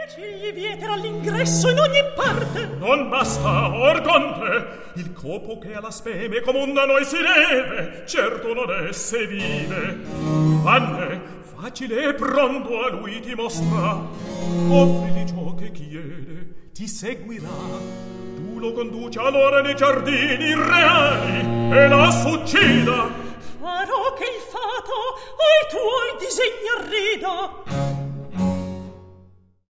Cigli vietera l'ingresso in ogni parte. Non basta, Orconte. Il copo che alla speme comunda noi si deve, certo non esse vive. Vanne, facile e pronto a lui ti mostra. Offriti ciò che chiede, ti seguirà. Tu lo conduci allora nei giardini reali e la succida. Farò che il fato ai tuoi disegni arrida.